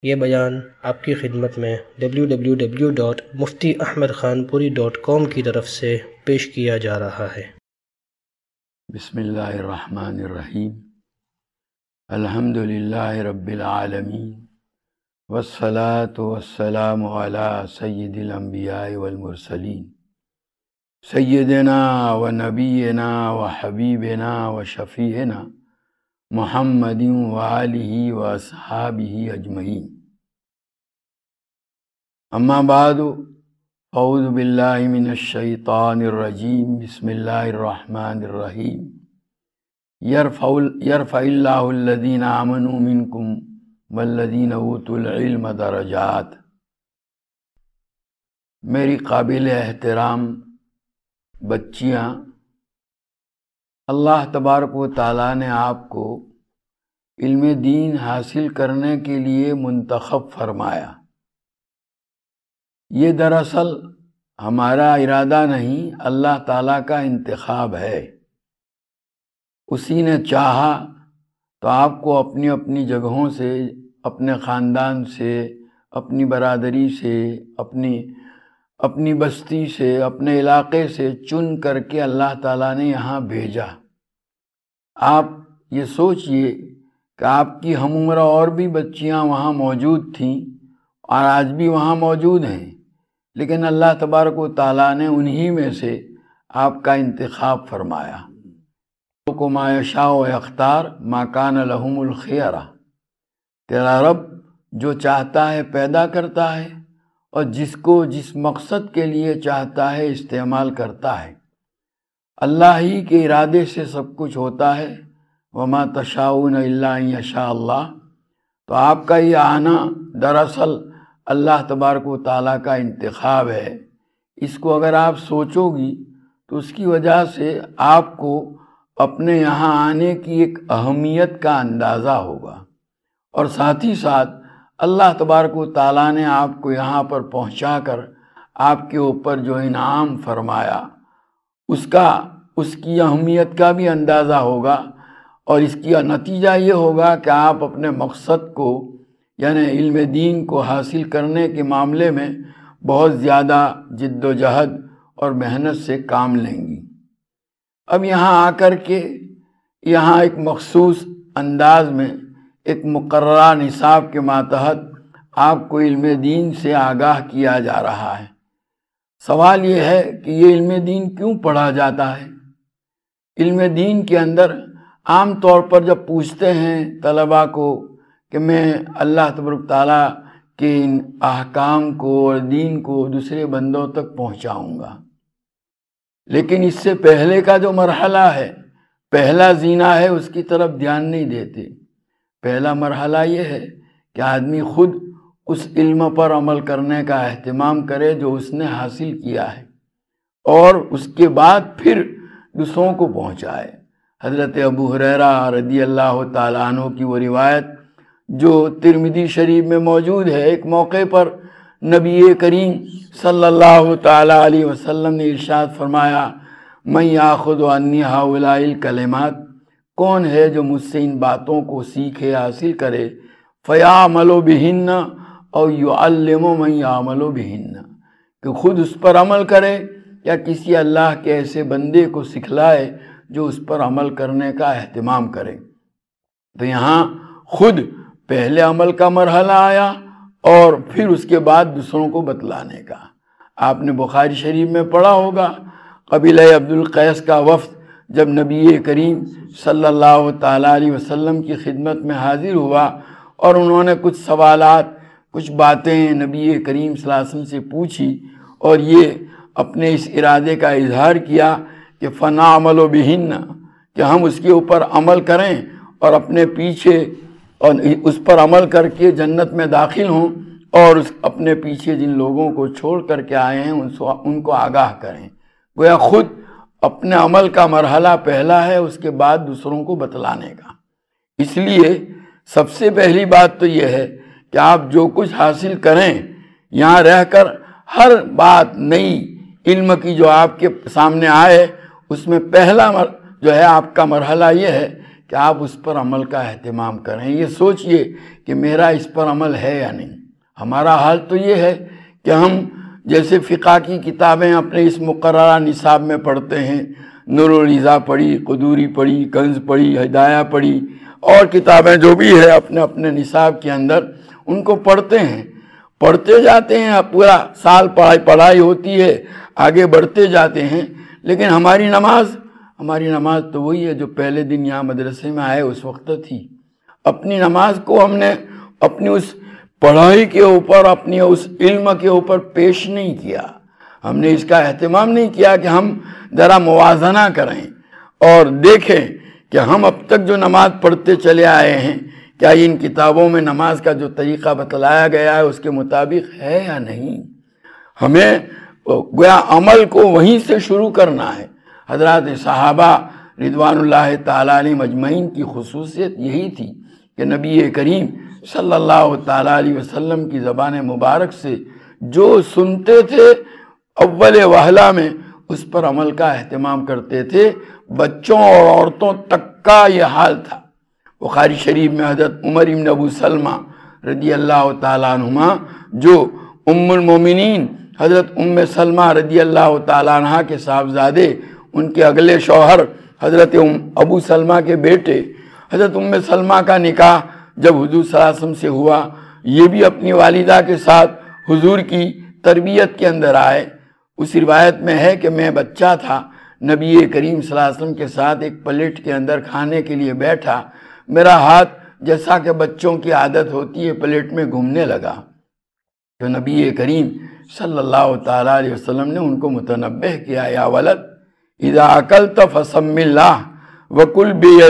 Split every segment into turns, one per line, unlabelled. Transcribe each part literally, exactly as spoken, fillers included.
یہ بیان آپ کی خدمت میں W W W dot Mufti Ahmad Khanpuri dot کام کی طرف سے پیش کیا جا رہا ہے۔
بسم اللہ الرحمن الرحیم۔ الحمد للہ رب العالمین، والصلاة والسلام علی سید الانبیاء والمرسلین، سیدنا و نبینا و حبیبنا و شفیعنا محمد و آلہ و اصحابہ اجمعین۔ اما بعد، اعوذ باللہ من الشیطان الرجیم، بسم اللہ الرحمن الرحیم۔ یرفع یرفع اللہ الذین آمنوا منکم والذین اوتوا العلم درجات۔ میری قابل احترام بچیاں، اللہ تبارک و تعالیٰ نے آپ کو علم دین حاصل کرنے کے لیے منتخب فرمایا۔ یہ دراصل ہمارا ارادہ نہیں، اللہ تعالیٰ کا انتخاب ہے۔ اسی نے چاہا تو آپ کو اپنی اپنی جگہوں سے، اپنے خاندان سے، اپنی برادری سے، اپنی اپنی بستی سے، اپنے علاقے سے چن کر کے اللہ تعالیٰ نے یہاں بھیجا۔ آپ یہ سوچئے کہ آپ کی ہم عمر اور بھی بچیاں وہاں موجود تھیں اور آج بھی وہاں موجود ہیں، لیکن اللہ تبارک و تعالیٰ نے انہی میں سے آپ کا انتخاب فرمایا۔ کو ما یشاء و یختار ما کان لہم الخیرہ۔ تیرا رب جو چاہتا ہے پیدا کرتا ہے اور جس کو جس مقصد کے لیے چاہتا ہے استعمال کرتا ہے۔ اللہ ہی کے ارادے سے سب کچھ ہوتا ہے۔ وما تشاؤون الا ان یشاء اللہ۔ تو آپ کا یہ آنا دراصل اللہ تبارک و تعالیٰ کا انتخاب ہے۔ اس کو اگر آپ سوچو گی تو اس کی وجہ سے آپ کو اپنے یہاں آنے کی ایک اہمیت کا اندازہ ہوگا، اور ساتھ ہی ساتھ اللہ تبارک و تعالیٰ نے آپ کو یہاں پر پہنچا کر آپ کے اوپر جو انعام فرمایا اس کا اس کی اہمیت کا بھی اندازہ ہوگا، اور اس کی نتیجہ یہ ہوگا کہ آپ اپنے مقصد کو یعنی علم دین کو حاصل کرنے کے معاملے میں بہت زیادہ جد و جہد اور محنت سے کام لیں گی۔ اب یہاں آ کر کے یہاں ایک مخصوص انداز میں ایک مقررہ نصاب کے ماتحت آپ کو علم دین سے آگاہ کیا جا رہا ہے۔ سوال یہ ہے کہ یہ علم دین کیوں پڑھا جاتا ہے؟ علم دین کے اندر عام طور پر جب پوچھتے ہیں طلباء کو کہ میں اللہ تبارک تعالیٰ کے ان احکام کو اور دین کو دوسرے بندوں تک پہنچاؤں گا، لیکن اس سے پہلے کا جو مرحلہ ہے، پہلا زینہ ہے، اس کی طرف دھیان نہیں دیتے۔ پہلا مرحلہ یہ ہے کہ آدمی خود اس علم پر عمل کرنے کا اہتمام کرے جو اس نے حاصل کیا ہے، اور اس کے بعد پھر دوسروں کو پہنچائے۔ حضرت ابو ہریرہ رضی اللہ تعالیٰ عنہ کی وہ روایت جو ترمذی شریف میں موجود ہے، ایک موقع پر نبی کریم صلی اللہ تعالیٰ علیہ وسلم نے ارشاد فرمایا، من یاخذ عنی ہؤلاء الکلمات، کون ہے جو مجھ سے ان باتوں کو سیکھے، حاصل کرے، فیعمل بہن او یعلم من یعمل بہن، کہ خود اس پر عمل کرے یا کسی اللہ کے ایسے بندے کو سکھلائے جو اس پر عمل کرنے کا اہتمام کرے۔ تو یہاں خود پہلے عمل کا مرحلہ آیا اور پھر اس کے بعد دوسروں کو بتلانے کا۔ آپ نے بخاری شریف میں پڑھا ہوگا، قبیلہ عبد القیس کا وفد جب نبی کریم صلی اللہ تعالیٰ علیہ وسلم کی خدمت میں حاضر ہوا اور انہوں نے کچھ سوالات، کچھ باتیں نبی کریم صلی اللہ علیہ وسلم سے پوچھی، اور یہ اپنے اس ارادے کا اظہار کیا کہ فنعمل بہن، کہ ہم اس کے اوپر عمل کریں اور اپنے پیچھے اور اس پر عمل کر کے جنت میں داخل ہوں، اور اس اپنے پیچھے جن لوگوں کو چھوڑ کر کے آئے ہیں ان کو آگاہ کریں۔ گویا خود اپنے عمل کا مرحلہ پہلا ہے، اس کے بعد دوسروں کو بتلانے کا۔ اس لیے سب سے پہلی بات تو یہ ہے کہ آپ جو کچھ حاصل کریں، یہاں رہ کر ہر بات نئی علم کی جو آپ کے سامنے آئے، اس میں پہلا جو ہے آپ کا مرحلہ یہ ہے کہ آپ اس پر عمل کا اہتمام کریں. یہ سوچئے کہ میرا اس پر عمل ہے یا نہیں. ہمارا حال تو یہ ہے کہ ہم جیسے فقہ کی کتابیں اپنے اس مقررہ نصاب میں پڑھتے ہیں، نور الرضا پڑھی، قدوری پڑھی، کنز پڑھی، ہدایہ پڑھی، اور کتابیں جو بھی ہے اپنے اپنے نصاب کے اندر ان کو پڑھتے ہیں پڑھتے جاتے ہیں. پورا سال پڑھائی پڑھائی ہوتی ہے، آگے بڑھتے جاتے ہیں. لیکن ہماری نماز ہماری نماز تو وہی ہے جو پہلے دن یہاں مدرسے میں آئے اس وقت تھی. اپنی نماز کو ہم نے اپنی اس پڑھائی کے اوپر، اپنی اس علم کے اوپر پیش نہیں کیا. ہم نے اس کا اہتمام نہیں کیا کہ ہم ذرا موازنہ کریں اور دیکھیں کہ ہم اب تک جو نماز پڑھتے چلے آئے ہیں کیا ان کتابوں میں نماز کا جو طریقہ بتلایا گیا ہے اس کے مطابق ہے یا نہیں. ہمیں گویا عمل کو وہیں سے شروع کرنا ہے. حضرات صحابہ رضوان اللہ تعالیٰ علیہ مجمعین کی خصوصیت یہی تھی کہ نبی کریم صلی اللہ تعالیٰ علیہ وسلم کی زبان مبارک سے جو سنتے تھے اول وہلہ میں اس پر عمل کا اہتمام کرتے تھے. بچوں اور عورتوں تک کا یہ حال تھا. بخاری شریف میں حضرت عمر بن ابو سلمہ رضی اللہ تعالیٰ عنہما جو ام المومنین حضرت ام سلمہ رضی اللہ تعالیٰ عنہ کے صاحبزادے، ان کے اگلے شوہر حضرت ابو سلمہ کے بیٹے، حضرت ام سلمہ کا نکاح جب حضور صلی اللہ علیہ وسلم سے ہوا، یہ بھی اپنی والدہ کے ساتھ حضور کی تربیت کے اندر آئے. اس روایت میں ہے کہ میں بچہ تھا، نبی کریم صلی اللہ علیہ وسلم کے ساتھ ایک پلیٹ کے اندر کھانے کے لیے بیٹھا، میرا ہاتھ جیسا کہ بچوں کی عادت ہوتی ہے پلیٹ میں گھومنے لگا. تو نبی کریم صلی اللہ تعالیٰ علیہ وسلم نے ان کو متنبہ کیا، یا ولد اذا اکلت فسم اللہ وکل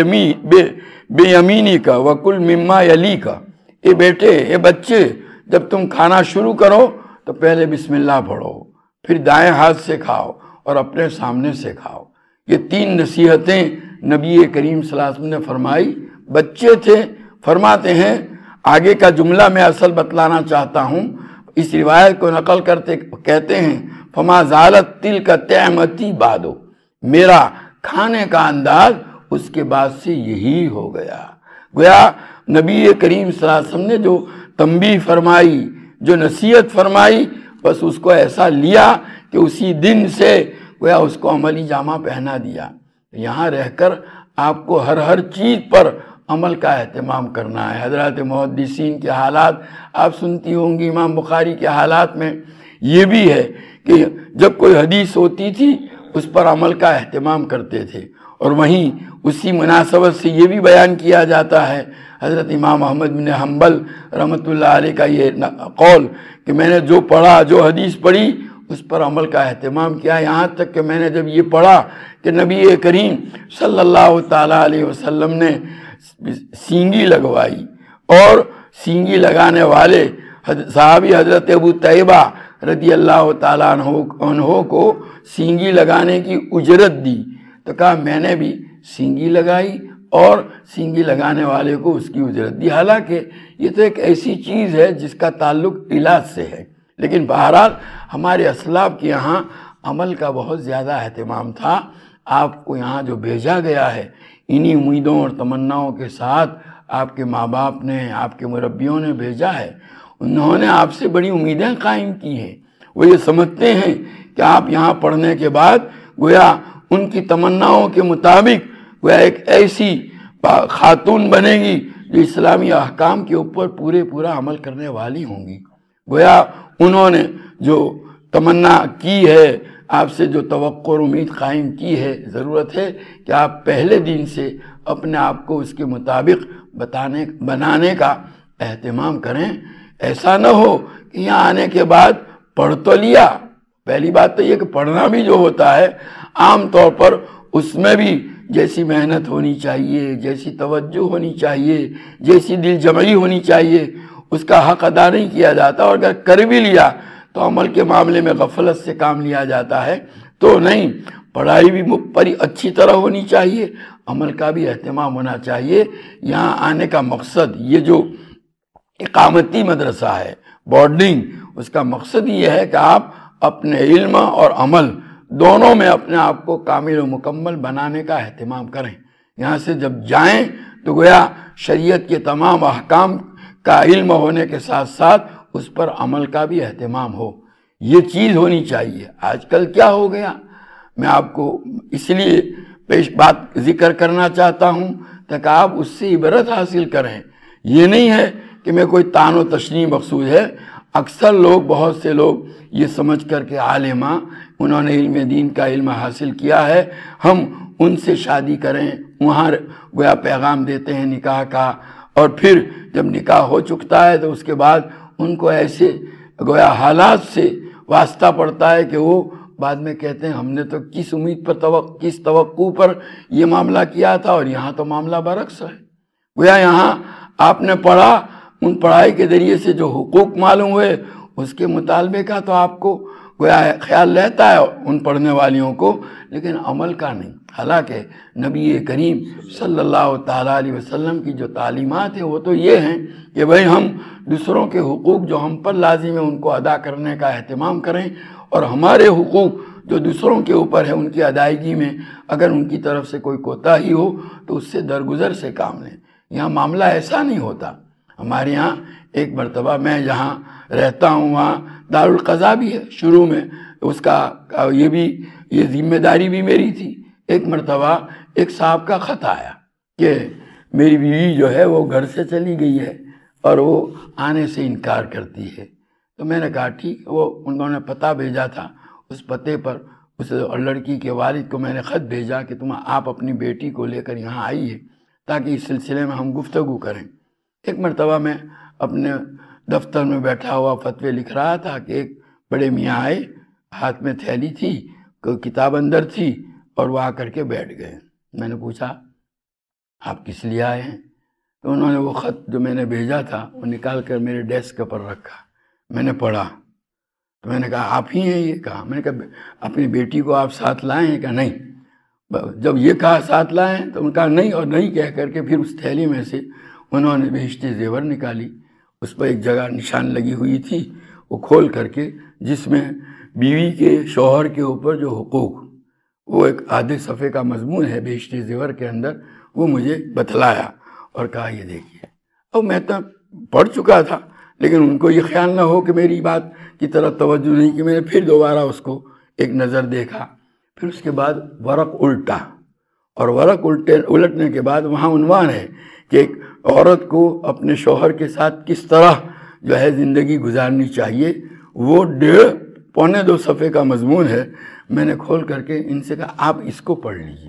بے یمینی کا وکل مما یلی کا. اے بیٹے، اے بچے، جب تم کھانا شروع کرو تو پہلے بسم اللہ پڑھو، پھر دائیں ہاتھ سے کھاؤ اور اپنے سامنے سے کھاؤ. یہ تین نصیحتیں نبی کریم صلی اللہ علیہ وسلم نے فرمائی. بچے تھے. فرماتے ہیں، آگے کا جملہ میں اصل بتلانا چاہتا ہوں، اس روایت کو نقل کرتے کہتے ہیں فما زالت تلک طعمتی بعدو، میرا کھانے کا انداز اس کے بعد سے یہی ہو گیا. گویا نبی کریم صلی اللہ علیہ وسلم نے جو تنبیہ فرمائی، جو نصیحت فرمائی، بس اس کو ایسا لیا کہ اسی دن سے گویا اس کو عملی جامہ پہنا دیا. یہاں رہ کر آپ کو ہر ہر چیز پر عمل کا اہتمام کرنا ہے. حضرات محدثین کے حالات آپ سنتی ہوں گی. امام بخاری کے حالات میں یہ بھی ہے کہ جب کوئی حدیث ہوتی تھی اس پر عمل کا اہتمام کرتے تھے. اور وہیں اسی مناسبت سے یہ بھی بیان کیا جاتا ہے، حضرت امام احمد بن حنبل رحمۃ اللہ علیہ کا یہ قول کہ میں نے جو پڑھا، جو حدیث پڑھی، اس پر عمل کا اہتمام کیا. یہاں تک کہ میں نے جب یہ پڑھا کہ نبی کریم صلی اللہ تعالیٰ علیہ وسلم نے سینگی لگوائی، اور سینگی لگانے والے صحابی حضرت ابو طیبہ رضی اللہ تعالیٰ عنہ کو سینگی لگانے کی اجرت دی، تو کہا میں نے بھی سینگی لگائی اور سینگی لگانے والے کو اس کی اجرت دی. حالانکہ یہ تو ایک ایسی چیز ہے جس کا تعلق علاج سے ہے، لیکن بہرحال ہمارے اسلاف کے یہاں عمل کا بہت زیادہ اہتمام تھا. آپ کو یہاں جو بھیجا گیا ہے انہی امیدوں اور تمناؤں کے ساتھ آپ کے ماں باپ نے، آپ کے مربیوں نے بھیجا ہے. انہوں نے آپ سے بڑی امیدیں قائم کی ہیں. وہ یہ سمجھتے ہیں کہ آپ یہاں پڑھنے کے بعد گویا ان کی تمناؤں کے مطابق گویا ایک ایسی خاتون بنے گی جو اسلامی احکام کے اوپر پورے پورا عمل کرنے والی ہوں گی. گویا انہوں نے جو تمنا کی ہے، آپ سے جو توقع اور امید قائم کی ہے، ضرورت ہے کہ آپ پہلے دن سے اپنے آپ کو اس کے مطابق بتانے بنانے کا اہتمام کریں. ایسا نہ ہو کہ یہاں آنے کے بعد پڑھ تو لیا. پہلی بات تو یہ کہ پڑھنا بھی جو ہوتا ہے عام طور پر اس میں بھی جیسی محنت ہونی چاہیے، جیسی توجہ ہونی چاہیے، جیسی دل جمعی ہونی چاہیے، اس کا حق ادا نہیں کیا جاتا. اور اگر کر بھی لیا تو عمل کے معاملے میں غفلت سے کام لیا جاتا ہے. تو نہیں، پڑھائی بھی بڑی اچھی طرح ہونی چاہیے، عمل کا بھی اہتمام ہونا چاہیے. یہاں آنے کا مقصد، یہ جو اقامتی مدرسہ ہے، بورڈنگ، اس کا مقصد یہ ہے کہ آپ اپنے علم اور عمل دونوں میں اپنے آپ کو کامل و مکمل بنانے کا اہتمام کریں. یہاں سے جب جائیں تو گویا شریعت کے تمام احکام کا علم ہونے کے ساتھ ساتھ اس پر عمل کا بھی اہتمام ہو، یہ چیز ہونی چاہیے۔ آج کل کیا ہو گیا، میں آپ کو اس لیے پیش بات ذکر کرنا چاہتا ہوں تاکہ آپ اس سے عبرت حاصل کریں۔ یہ نہیں ہے کہ میں کوئی طعن و تشنیع مقصود ہے، اکثر لوگ، بہت سے لوگ یہ سمجھ کر کے عالماں انہوں نے علم دین کا علم حاصل کیا ہے، ہم ان سے شادی کریں، وہاں گویا پیغام دیتے ہیں نکاح کا، اور پھر جب نکاح ہو چکتا ہے تو اس کے بعد ان کو ایسے گویا حالات سے واسطہ پڑتا ہے کہ وہ بعد میں کہتے ہیں ہم نے تو کس امید پر توقع کس توقع پر یہ معاملہ کیا تھا، اور یہاں تو معاملہ برعکس ہے۔ گویا یہاں آپ نے پڑھا، ان پڑھائی کے ذریعے سے جو حقوق معلوم ہوئے اس کے مطالبے کا تو آپ کو گویا خیال رہتا ہے ان پڑھنے والیوں کو، لیکن عمل کا نہیں۔ حالانکہ نبی کریم صلی اللہ تعالیٰ علیہ وسلم کی جو تعلیمات ہیں وہ تو یہ ہیں کہ بھئی ہم دوسروں کے حقوق جو ہم پر لازم ہیں ان کو ادا کرنے کا اہتمام کریں، اور ہمارے حقوق جو دوسروں کے اوپر ہے ان کی ادائیگی میں اگر ان کی طرف سے کوئی کوتاہی ہو تو اس سے درگزر سے کام لیں۔ یہاں معاملہ ایسا نہیں ہوتا۔ ہمارے یہاں ایک مرتبہ، میں جہاں رہتا ہوں وہاں دارالقضاء بھی ہے، شروع میں اس کا یہ بھی یہ ذمہ داری بھی میری تھی۔ ایک مرتبہ ایک صاحب کا خط آیا کہ میری بیوی جو ہے وہ گھر سے چلی گئی ہے اور وہ آنے سے انکار کرتی ہے۔ تو میں نے کہا ٹھیک، وہ انہوں نے پتہ بھیجا تھا، اس پتے پر اس لڑکی کے والد کو میں نے خط بھیجا کہ تم آپ اپنی بیٹی کو لے کر یہاں آئیے تاکہ اس سلسلے میں ہم گفتگو کریں۔ ایک مرتبہ میں اپنے دفتر میں بیٹھا ہوا فتوے لکھ رہا تھا کہ ایک بڑے میاں آئے، ہاتھ میں تھیلی تھی، کوئی کتاب اندر تھی، اور وہ آ کر کے بیٹھ گئے۔ میں نے پوچھا آپ کس لیے آئے ہیں؟ تو انہوں نے وہ خط جو میں نے بھیجا تھا وہ نکال کر میرے ڈیسک پر رکھا۔ میں نے پڑھا تو میں نے کہا آپ ہی ہیں یہ؟ کہا میں نے کہا اپنی بیٹی کو آپ ساتھ لائے ہیں؟ کہا نہیں۔ جب یہ کہا ساتھ لائے ہیں تو انہوں نے کہا نہیں، اور نہیں کہہ کر کے پھر اس تھیلی میں سے انہوں نے بہشتی زیور نکالی، اس پر ایک جگہ نشان لگی ہوئی تھی، وہ کھول کر کے جس میں بیوی کے شوہر کے اوپر جو حقوق، وہ ایک آدھے صفحے کا مضمون ہے بہشتی زیور کے اندر، وہ مجھے بتلایا اور کہا یہ دیکھیے۔ اب میں تو پڑھ چکا تھا لیکن ان کو یہ خیال نہ ہو کہ میری بات کی طرف توجہ نہیں، کہ میں نے پھر دوبارہ اس کو ایک نظر دیکھا۔ پھر اس کے بعد ورق الٹا، اور ورق الٹے الٹنے کے بعد وہاں عنوان ہے کہ ایک عورت کو اپنے شوہر کے ساتھ کس طرح جو ہے زندگی گزارنی چاہیے، وہ ڈیڑھ پونے دو صفحے کا مضمون ہے۔ میں نے کھول کر کے ان سے کہا آپ اس کو پڑھ لیجئے۔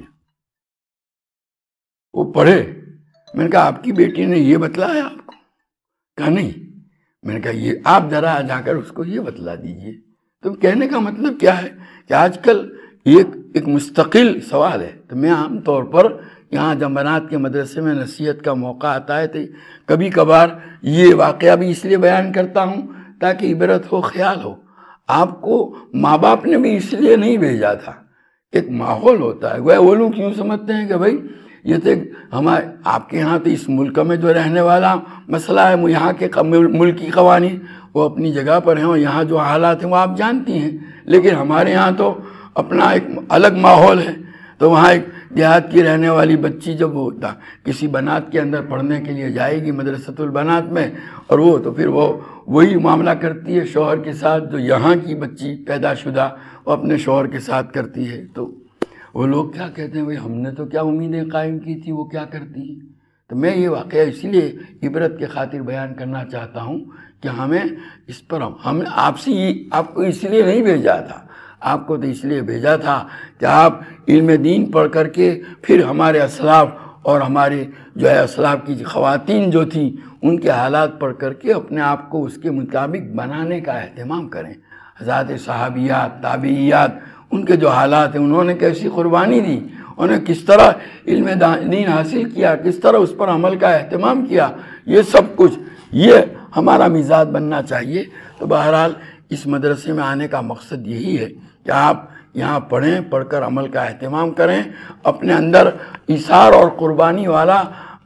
وہ پڑھے۔ میں نے کہا آپ کی بیٹی نے یہ بتلایا آپ کو؟ کہا نہیں۔ میں نے کہا یہ آپ ذرا جا کر اس کو یہ بتلا دیجئے۔ تو کہنے کا مطلب کیا ہے کہ آج کل یہ ایک مستقل سوال ہے۔ تو میں عام طور پر یہاں جب بنات کے مدرسے میں نصیحت کا موقع آتا ہے تو کبھی کبھار یہ واقعہ بھی اس لیے بیان کرتا ہوں تاکہ عبرت ہو، خیال ہو۔ آپ کو ماں باپ نے بھی اس لیے نہیں بھیجا تھا، ایک ماحول ہوتا ہے۔ وہ لوگ یوں سمجھتے ہیں کہ بھائی یہ تو ہمارے آپ کے یہاں تو اس ملک میں جو رہنے والا مسئلہ ہے، یہاں کے ملکی قوانین وہ اپنی جگہ پر ہیں، اور یہاں جو حالات ہیں وہ آپ جانتی ہیں، لیکن ہمارے یہاں تو اپنا ایک الگ ماحول ہے۔ تو وہاں ایک دیہات کی رہنے والی بچی جب وہ کسی بنات کے اندر پڑھنے کے لیے جائے گی مدرسۃ البنات میں، اور وہ تو پھر وہ وہی معاملہ کرتی ہے شوہر کے ساتھ جو یہاں کی بچی پیدا شدہ وہ اپنے شوہر کے ساتھ کرتی ہے۔ تو وہ لوگ کیا کہتے ہیں بھئی ہم نے تو کیا امیدیں قائم کی تھی، وہ کیا کرتی ہیں؟ تو میں یہ واقعہ اس لیے عبرت کے خاطر بیان کرنا چاہتا ہوں کہ ہمیں اس پر ہم آپ سے آپ کو اس لیے نہیں بھیجا تھا، آپ کو تو اس لیے بھیجا تھا کہ آپ علم دین پڑھ کر کے پھر ہمارے اسلاف اور ہمارے جو ہے اسلاف کی خواتین جو تھیں ان کے حالات پڑھ کر کے اپنے آپ کو اس کے مطابق بنانے کا اہتمام کریں۔ حضرات صحابیات، تابعیات، ان کے جو حالات ہیں، انہوں نے کیسی قربانی دی، انہوں نے کس طرح علم دین حاصل کیا، کس طرح اس پر عمل کا اہتمام کیا، یہ سب کچھ یہ ہمارا مزاج بننا چاہیے۔ تو بہرحال اس مدرسے میں آنے کا مقصد یہی ہے کہ آپ یہاں پڑھیں، پڑھ کر عمل کا اہتمام کریں، اپنے اندر ایثار اور قربانی والا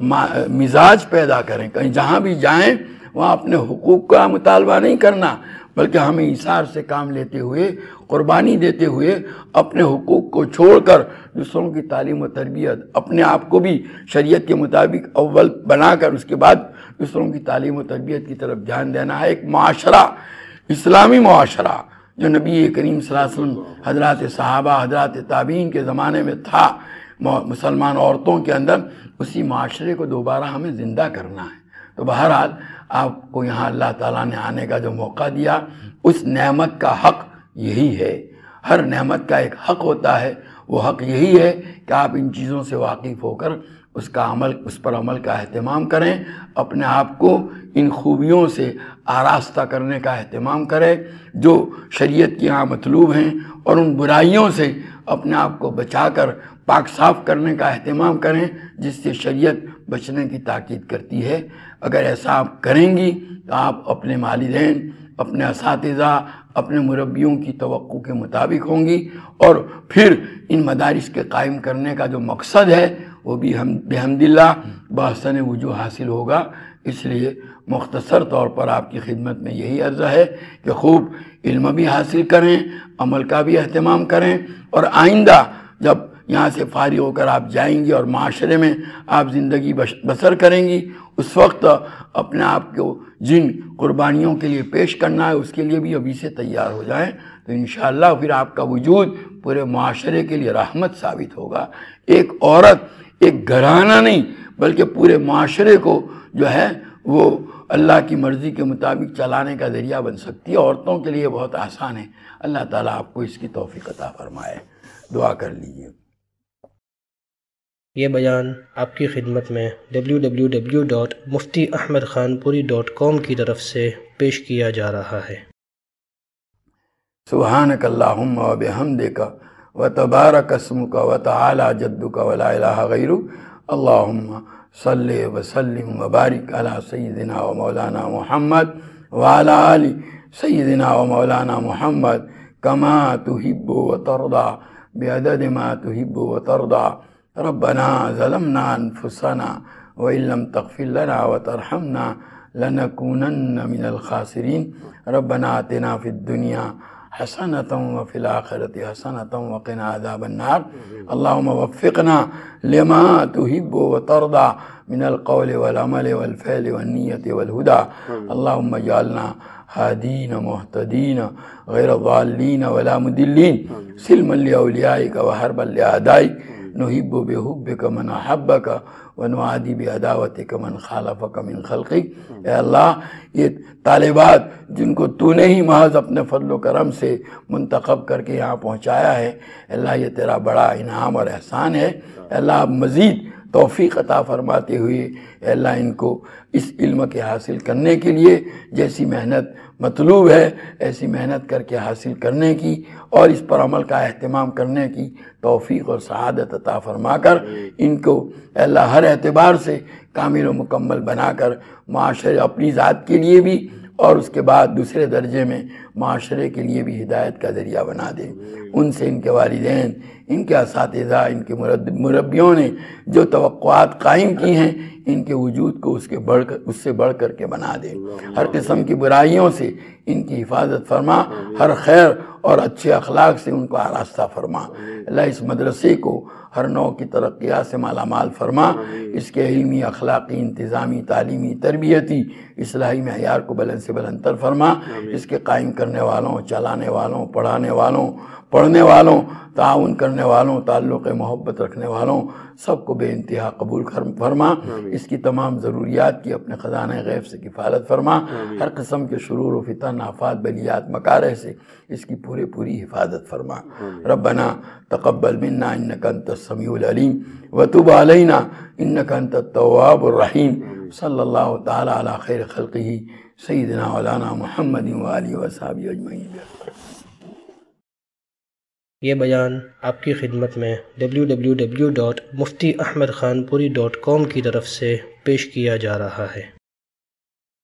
مزاج پیدا کریں۔ کہیں جہاں بھی جائیں وہاں اپنے حقوق کا مطالبہ نہیں کرنا بلکہ ہمیں ایثار سے کام لیتے ہوئے، قربانی دیتے ہوئے، اپنے حقوق کو چھوڑ کر دوسروں کی تعلیم و تربیت، اپنے آپ کو بھی شریعت کے مطابق اول بنا کر اس کے بعد دوسروں کی تعلیم و تربیت کی طرف دھیان دینا ہے۔ ایک معاشرہ، اسلامی معاشرہ جو نبی کریم صلی اللہ علیہ وسلم، حضرات صحابہ، حضرات تابعین کے زمانے میں تھا مسلمان عورتوں کے اندر، اسی معاشرے کو دوبارہ ہمیں زندہ کرنا ہے۔ تو بہرحال آپ کو یہاں اللہ تعالیٰ نے آنے کا جو موقع دیا، اس نعمت کا حق یہی ہے۔ ہر نعمت کا ایک حق ہوتا ہے، وہ حق یہی ہے کہ آپ ان چیزوں سے واقف ہو کر اس کا عمل، اس پر عمل کا اہتمام کریں، اپنے آپ کو ان خوبیوں سے آراستہ کرنے کا اہتمام کریں جو شریعت کی یہاں مطلوب ہیں، اور ان برائیوں سے اپنے آپ کو بچا کر پاک صاف کرنے کا اہتمام کریں جس سے شریعت بچنے کی تاکید کرتی ہے۔ اگر ایسا آپ کریں گی تو آپ اپنے والدین، اپنے اساتذہ، اپنے مربیوں کی توقع کے مطابق ہوں گی، اور پھر ان مدارس کے قائم کرنے کا جو مقصد ہے وہ بھی ہم بحمد اللہ بحسن وجوہ حاصل ہوگا۔ اس لیے مختصر طور پر آپ کی خدمت میں یہی عرض ہے کہ خوب علم بھی حاصل کریں، عمل کا بھی اہتمام کریں، اور آئندہ جب یہاں سے فارغ ہو کر آپ جائیں گی اور معاشرے میں آپ زندگی بسر کریں گی، اس وقت اپنے آپ کو جن قربانیوں کے لیے پیش کرنا ہے اس کے لیے بھی ابھی سے تیار ہو جائیں، تو انشاءاللہ پھر آپ کا وجود پورے معاشرے کے لیے رحمت ثابت ہوگا۔ ایک عورت ایک گھرانہ نہیں بلکہ پورے معاشرے کو جو ہے وہ اللہ کی مرضی کے مطابق چلانے کا ذریعہ بن سکتی ہے۔ عورتوں کے لیے بہت آسان ہے۔ اللہ تعالیٰ آپ کو اس کی توفیق عطا فرمائے۔ دعا کر لیجیے۔
یہ بیان آپ کی خدمت میں W W W dot Mufti Ahmad Khanpuri dot کام کی طرف سے پیش کیا جا رہا ہے۔
سبحانک اللہم و بحمدک و تبارک اسمک و تعالی جدک و لا الہ غیرک، اللہم صلی وسلم و بارک علی سیدنا و مولانا محمد وعلی آل سیدنا و مولانا محمد کما تحب و ترضى بعدد ما تحب و ترضى۔ ربنا ظلمنا انفسنا وإن لم تغفر لنا وترحمنا لنكونن من الخاسرين۔ ربنا آتنا في الدنيا حسنة وفي الآخرة حسنة وقنا عذاب النار۔ اللهم وفقنا لما تحب وترضى من القول والعمل والفعل والنية والهدى۔ اللهم اجعلنا هادين مهتدين غير ضالين ولا مضلين، سلما لأوليائك وحربا لأعدائك، نحب بحبك من أحبك ونعادي بعداوتك من خالفك من خلقك۔ اے اللہ، یہ طالبات جن کو تو نے ہی محض اپنے فضل و کرم سے منتخب کر کے یہاں پہنچایا ہے، اللہ یہ تیرا بڑا انعام اور احسان ہے۔ اے اللہ، آپ مزید توفیق عطا فرماتے ہوئے اے اللہ ان کو اس علم کے حاصل کرنے کے لیے جیسی محنت مطلوب ہے ایسی محنت کر کے حاصل کرنے کی اور اس پر عمل کا اہتمام کرنے کی توفیق اور سعادت عطا فرما کر ان کو اے اللہ ہر اعتبار سے کامل و مکمل بنا کر معاشرے اپنی ذات کے لیے بھی اور اس کے بعد دوسرے درجے میں معاشرے کے لیے بھی ہدایت کا ذریعہ بنا دے۔ ان سے ان کے والدین، ان کے اساتذہ، ان کے مربیوں نے جو توقعات قائم کی ہیں ان کے وجود کو اس کے بڑھ کر اس سے بڑھ کر کے بنا دے۔ ہر قسم کی برائیوں سے ان کی حفاظت فرما، ہر خیر اور اچھے اخلاق سے ان کو آراستہ فرما۔ اللہ اس مدرسے کو ہر نوع کی ترقیات سے مالا مال فرما، اس کے علمی، اخلاقی، انتظامی، تعلیمی، تربیتی، اصلاحی معیار کو بلند سے بلند تر فرما۔ اس کے قائم کرنے والوں، چلانے والوں، پڑھانے والوں، پڑھنے والوں، تعاون کرنے والوں، تعلق محبت رکھنے والوں سب کو بے انتہا قبول فرما۔ اس کی تمام ضروریات کی اپنے خزانہ غیب سے کفالت فرما۔ ہر قسم کے شرور و فتن، آفات، بلیات، مکارہ سے اس کی پورے پوری حفاظت فرما۔ ربنا تقبل منا انک انت السمیع العلیم وتب علینا انک انت التواب الرحیم۔ صلی اللہ تعالی علی خیر خلقہ سیدنا مولانا محمد وآلہ وصحبہ اجمعین۔
یہ بیان آپ کی خدمت میں W W W dot Mufti Ahmad Khanpuri dot کام کی طرف سے پیش کیا جا رہا ہے۔